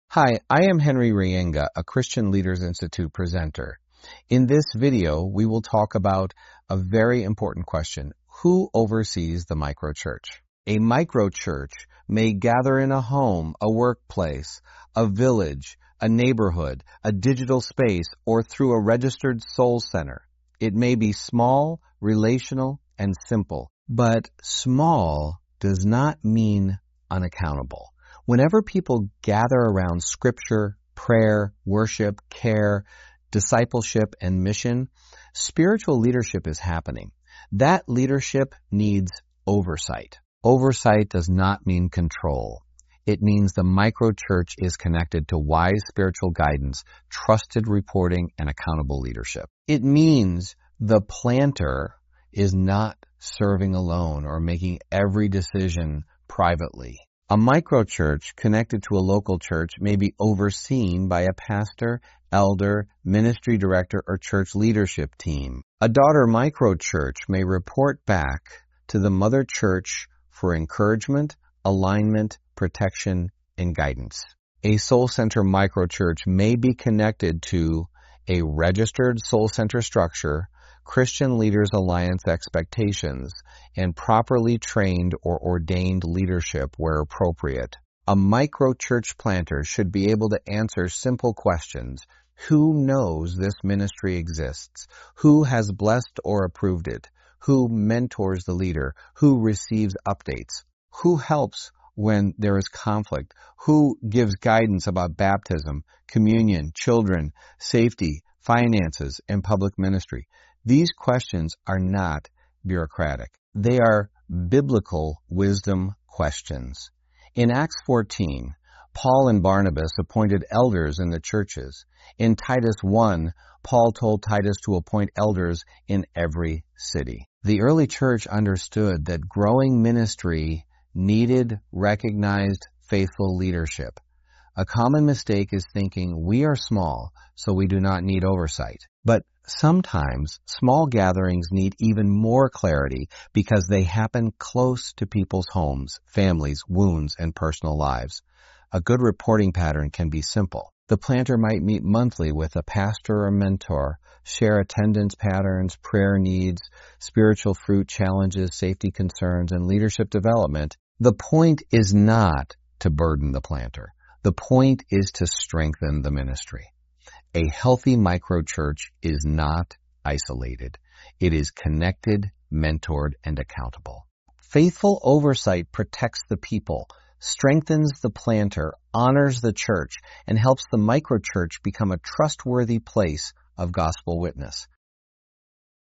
Hi, I am Henry Rienga, a Christian Leaders Institute presenter. In this video, we will talk about a very important question. Who oversees the microchurch? A microchurch may gather in a home, a workplace, a village, a neighborhood, a digital space, or through a registered soul center. It may be small, relational, and simple. But small does not mean unaccountable. Whenever people gather around scripture, prayer, worship, care, discipleship, and mission, spiritual leadership is happening. That leadership needs oversight. Oversight does not mean control. It means the microchurch is connected to wise spiritual guidance, trusted reporting, and accountable leadership. It means the planter is not serving alone or making every decision privately. A microchurch connected to a local church may be overseen by a pastor, elder, ministry director, or church leadership team. A daughter microchurch may report back to the mother church for encouragement, alignment, protection, and guidance. A soul center microchurch may be connected to a registered soul center structure, Christian Leaders Alliance expectations, and properly trained or ordained leadership where appropriate. A microchurch planter should be able to answer simple questions. Who knows this ministry exists? Who has blessed or approved it? Who mentors the leader? Who receives updates? Who helps when there is conflict? Who gives guidance about baptism, communion, children, safety, finances, and public ministry? These questions are not bureaucratic. They are biblical wisdom questions. In Acts 14, Paul and Barnabas appointed elders in the churches. In Titus 1, Paul told Titus to appoint elders in every city. The early church understood that growing ministry needed recognized, faithful leadership. A common mistake is thinking we are small, so we do not need oversight. But sometimes small gatherings need even more clarity because they happen close to people's homes, families, wounds, and personal lives. A good reporting pattern can be simple. The planter might meet monthly with a pastor or mentor, share attendance patterns, prayer needs, spiritual fruit challenges, safety concerns, and leadership development. The point is not to burden the planter. The point is to strengthen the ministry. A healthy microchurch is not isolated. It is connected, mentored, and accountable. Faithful oversight protects the people, strengthens the planter, honors the church, and helps the microchurch become a trustworthy place of gospel witness.